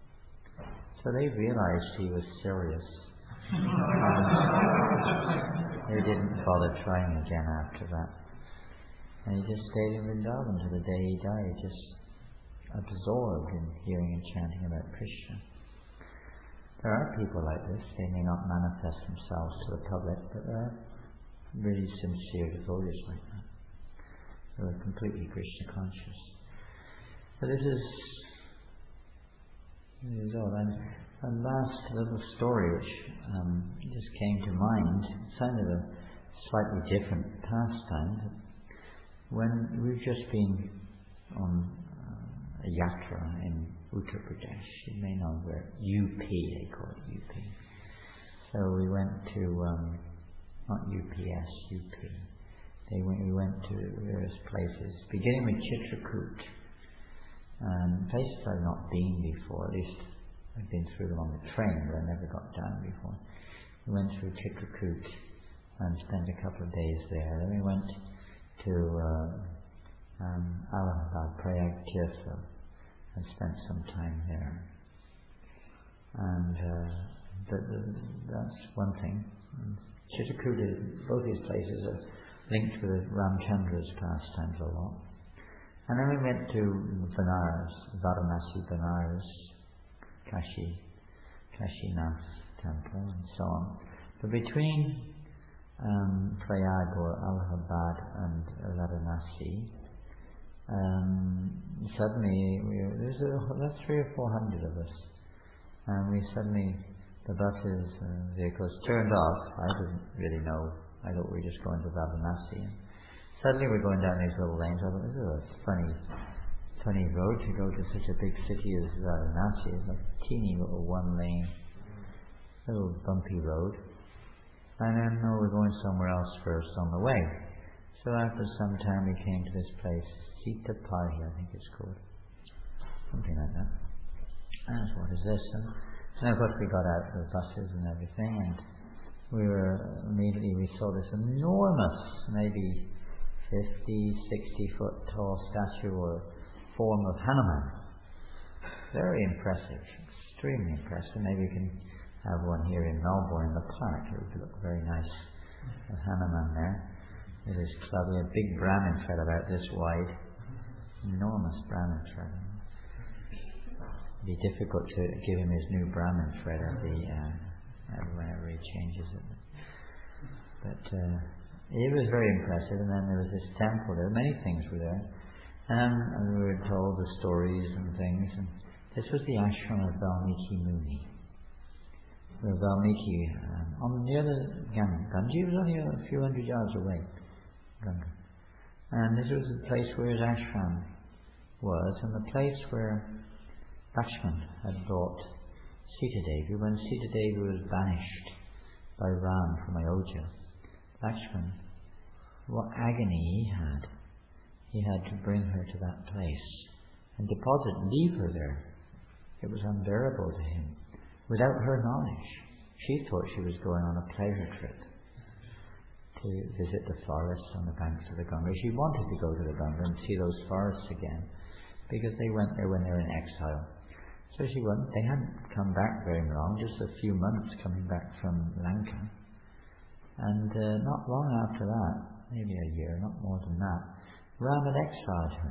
So they realized he was serious. They didn't bother trying again after that. And he just stayed in Vrindavan to the day he died, just absorbed in hearing and chanting about Krishna. There are people like this. They may not manifest themselves to the public, but there are really sincere devotees like that. They were completely Krishna conscious. But this is, this is all. And a last little story which um, just came to mind, sounded a slightly different pastime. When we've just been on uh, a yatra in Uttar Pradesh, you may know where, U P, they call it U P. So we went to, um, not U P S, U P. They went, we went to various places, beginning with Chitrakoot, and places I've not been before, at least I've been through them on the train, but I never got down before. We went through Chitrakoot and spent a couple of days there. Then we went to uh, um, Allahabad, Prayag Tirtha, and spent some time there. And uh, the, the, that's one thing. Chitrakoot is, both these places are linked with Ramchandra's pastimes a lot. And then we went to Banaras, Varanasi, Banaras, Kashi, Kashinath temple, and so on. But between um, Prayag or Allahabad and Varanasi, um, suddenly we, there's about three or four hundred of us, and we suddenly the buses, uh, vehicles turned off. I didn't really know. I thought we were just going to Varanasi. And suddenly we're going down these little lanes. I thought, this is a funny, funny road to go to such a big city as Varanasi. It's like a teeny little one-lane, little bumpy road. And then, no, we're going somewhere else first on the way. So after some time we came to this place, Sitapahi, I think it's called. Something like that. And I asked, what is this? And And of course we got out of the buses and everything, and we were, immediately we saw this enormous, maybe fifty, sixty foot tall statue or form of Hanuman. Very impressive, extremely impressive. Maybe we can have one here in Melbourne in the park. It would look very nice, a Hanuman there. With his club, a big Brahmin thread about this wide, enormous Brahmin thread. Be difficult to give him his new Brahmin thread at the uh, whenever he changes it. But uh, it was very impressive. And then there was this temple. There were many things were there, and we were told the stories and things. And this was the ashram of Valmiki Muni, where Valmiki um, on the other Ganga. Ganji was only a few hundred yards away. Ganga, and this was the place where his ashram was, and the place where Lakshman had brought Sita Devi when Sita Devi was banished by Ram from Ayodhya. Lakshman, what agony he had. He had to bring her to that place and deposit, leave her there. It was unbearable to him. Without her knowledge, she thought she was going on a pleasure trip to visit the forests on the banks of the Ganga. She wanted to go to the Ganga and see those forests again, because they went there when they were in exile. So she went. They hadn't come back very long, just a few months coming back from Lanka. And uh, not long after that, maybe a year, not more than that, Ram had exiled her.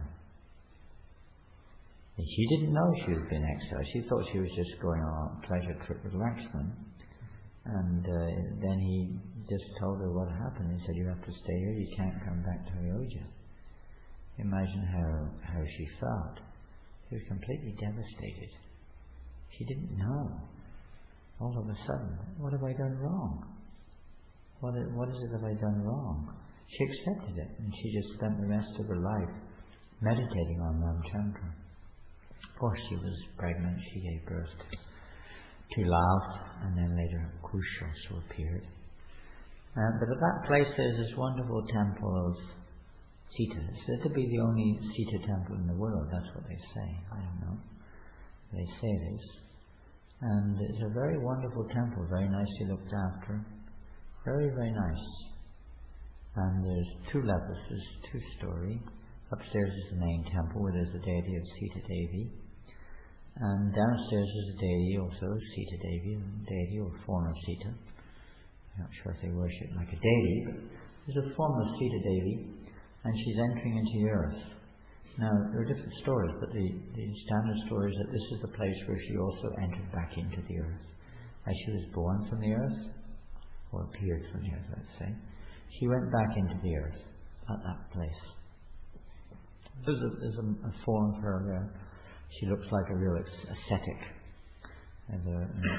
And she didn't know she was being exiled. She thought she was just going on a pleasure trip with Lakshman. And uh, then he just told her what happened. He said, you have to stay here, you can't come back to Ayodhya. Imagine how, how she felt. She was completely devastated. She didn't know. All of a sudden, what have I done wrong? What is, what is it have I done wrong? She accepted it, and she just spent the rest of her life meditating on Ramchandra. Of course, she was pregnant. She gave birth to, to Lav, and then later Kush also appeared. Uh, but at that place there's this wonderful temple of Sita. It's said to be the only Sita temple in the world. That's what they say. I don't know. They say it is. And it's a very wonderful temple, very nicely looked after. Very, very nice. And there's two levels, there's two-story. Upstairs is the main temple where there's the deity of Sita Devi. And downstairs is a deity also, Sita Devi, a deity or form of Sita. I'm not sure if they worship like a deity, but there's a form of Sita Devi, and she's entering into the earth. Now, there are different stories, but the, the standard story is that this is the place where she also entered back into the earth. As she was born from the earth, or appeared from the earth, let's say, she went back into the earth at that place. There's a, there's a, a form of her there. She looks like a real ascetic. With her, you know,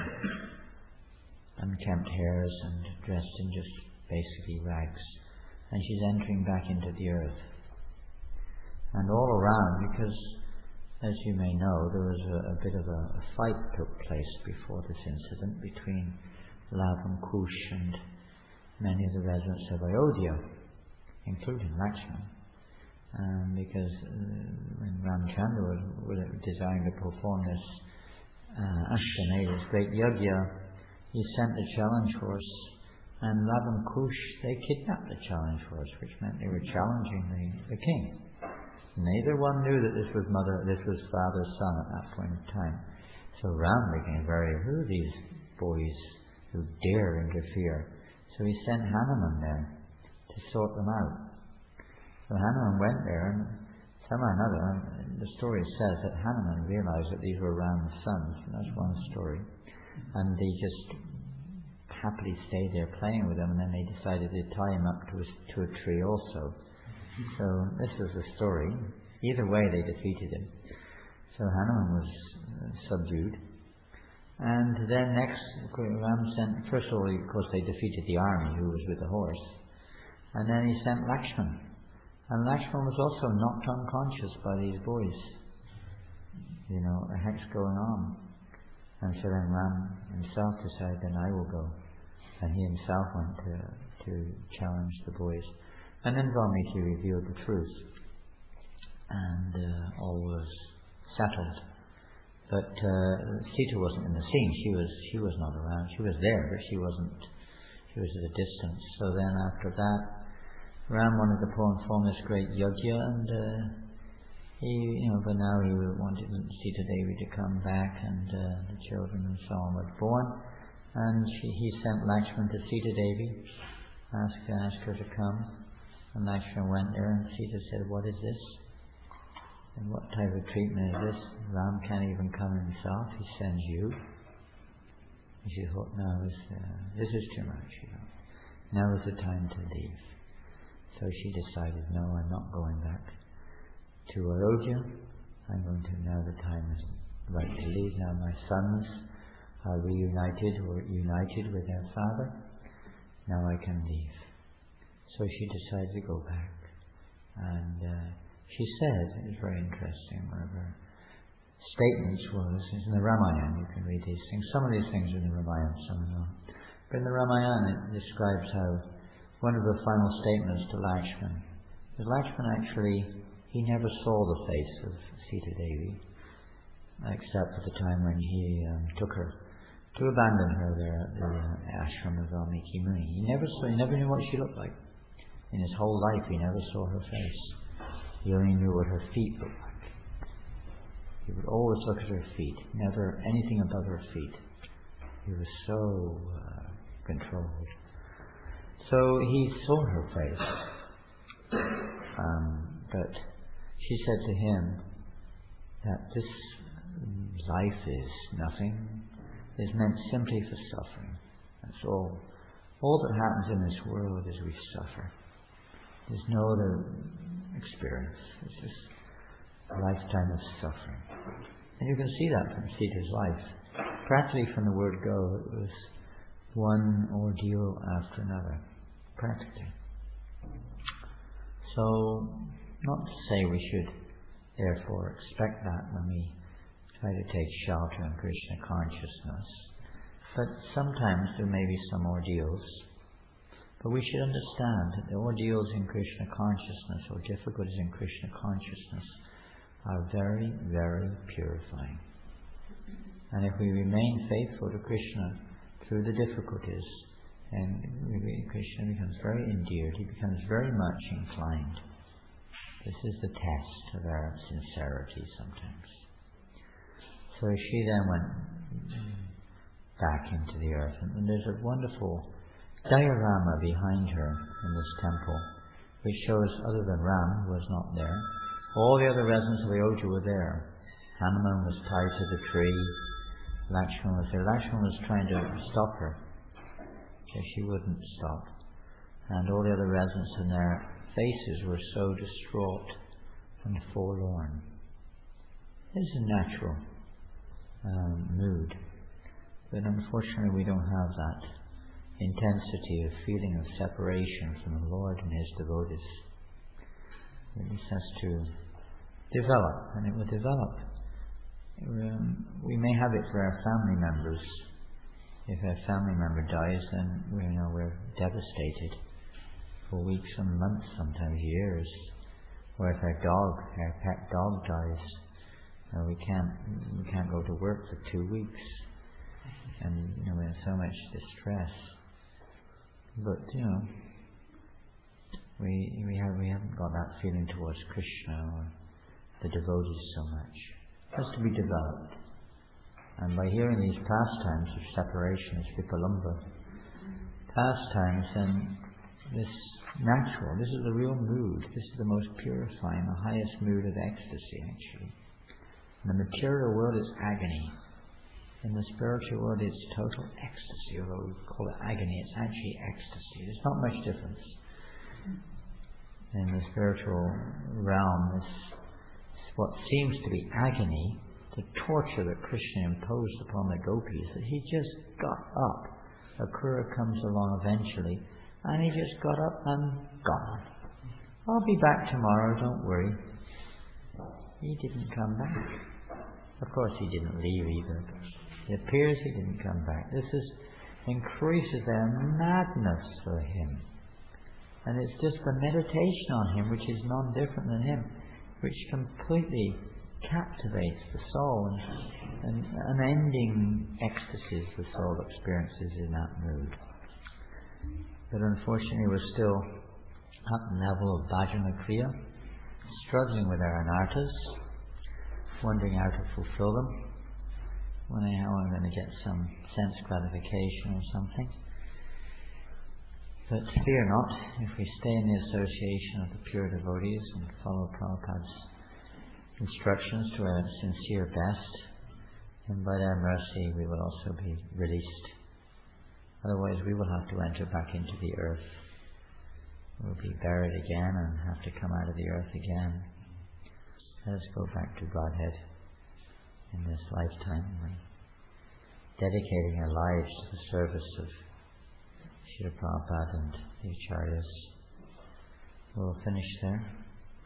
unkempt hairs and dressed in just basically rags. And she's entering back into the earth. And all around, because as you may know, there was a, a bit of a, a fight took place before this incident between Lavam Kush and many of the residents of Ayodhya, including Lakshman. Um, because uh, when Ramchandra was, was desiring to perform this uh, Ashwamedha, this great yajna, he sent the challenge horse, and Lavam Kush, they kidnapped the challenge horse, which meant they were challenging the, the king. Neither one knew that this was mother, this was father's son at that point in time. So Ram became very, who are these boys who dare interfere? So he sent Hanuman there to sort them out. So Hanuman went there, and somehow or another, the story says that Hanuman realized that these were Ram's sons. And that's one story. And they just happily stayed there playing with them, and then they decided to tie him up to a, to a tree also. So this was the story. Either way, they defeated him. So Hanuman was uh, subdued. And then next, Ram sent, first of all, of course, they defeated the army who was with the horse. And then he sent Lakshman. And Lakshman was also knocked unconscious by these boys. You know, what the heck's going on? And so then Ram himself decided, then I will go. And he himself went to, to challenge the boys. And then Valmiki revealed the truth. And uh, all was settled. But uh, Sita wasn't in the scene. She was she was not around. She was there, but she wasn't. She was at a distance. So then after that, Ram wanted to perform this great yajna, and uh, he, you know, but now he wanted Sita Devi to come back, and uh, the children and so on were born. And she, he sent Lakshman to Sita Devi, asked asked her to come. And Lakshman went there, and Sita said, "What is this? And what type of treatment is this? Ram can't even come himself. He sends you." And she thought, "No, this, uh, this is too much. You know. Now is the time to leave." So she decided, "No, I'm not going back to Ayodhya. I'm going to, now the time is right to leave. Now my sons are reunited or united with their father. Now I can leave." So she decided to go back. And uh, she said, it's very interesting, one of her statements was, it's in the Ramayana, you can read these things. Some of these things are in the Ramayana, some are not. But in the Ramayana it describes how one of the final statements to Lakshman, because Lakshman actually, he never saw the face of Sita Devi, except for the time when he um, took her to abandon her there at the uh, ashram of Valmiki Muni. He never saw, he never knew what she looked like. In his whole life he never saw her face. He only knew what her feet looked like. He would always look at her feet, never anything above her feet. He was so uh, controlled. So he saw her face. Um, but she said to him that this life is nothing, is meant simply for suffering. That's all. All that happens in this world is we suffer. There's no other experience. It's just a lifetime of suffering. And you can see that from Sita's life. Practically from the word go, it was one ordeal after another. Practically. So, not to say we should therefore expect that when we try to take shelter in Krishna consciousness. But sometimes there may be some ordeals. But we should understand that the ordeals in Krishna consciousness, or difficulties in Krishna consciousness, are very, very purifying. And if we remain faithful to Krishna through the difficulties, and Krishna becomes very endeared, he becomes very much inclined. This is the test of our sincerity sometimes. So she then went back into the earth, and there's a wonderful diorama behind her in this temple, which shows, other than Ram, who was not there, all the other residents of Ayodhya were there. Hanuman was tied to the tree. Lakshman was there. Lakshman was trying to stop her, so she wouldn't stop. and all the other residents, and their faces were so distraught and forlorn. This is a natural um, mood, but unfortunately we don't have that intensity of feeling of separation from the Lord and His devotees. This has to develop, and it will develop. Um, we may have it for our family members. If a family member dies, then we you know we're devastated for weeks and months, sometimes years. Or if our dog, our pet dog dies, uh, we can't we can't go to work for two weeks, and you know we're in so much distress. But you know, we we have we haven't got that feeling towards Krishna or the devotees so much. It has to be developed. And by hearing these pastimes of separation, as Vipalamba pastimes, then this natural, this is the real mood, this is the most purifying, the highest mood of ecstasy actually. In the material world it's agony. In the spiritual world it's total ecstasy, although we call it agony, it's actually ecstasy. There's not much difference. In the spiritual realm, this what seems to be agony, the torture that Krishna imposed upon the gopis, that he just got up. Akrura comes along eventually, and he just got up and gone. I'll be back tomorrow, don't worry. He didn't come back. Of course he didn't leave either. It appears he didn't come back. This is increases their madness for him. And it's just the meditation on him which is non-different than him, which completely captivates the soul, and, and unending ecstasies the soul experiences in that mood. But unfortunately we're still at the level of bhajana kriya, struggling with our anarthas, wondering how to fulfill them, wondering how I'm going to get some sense gratification or something. But fear not, if we stay in the association of the pure devotees and follow Prabhupada's instructions to our sincere best, and by their mercy we will also be released. Otherwise we will have to enter back into the earth. We'll be buried again and have to come out of the earth again. Let us go back to Godhead in this lifetime, dedicating our lives to the service of Srila Prabhupada and the Acharyas. We'll finish there.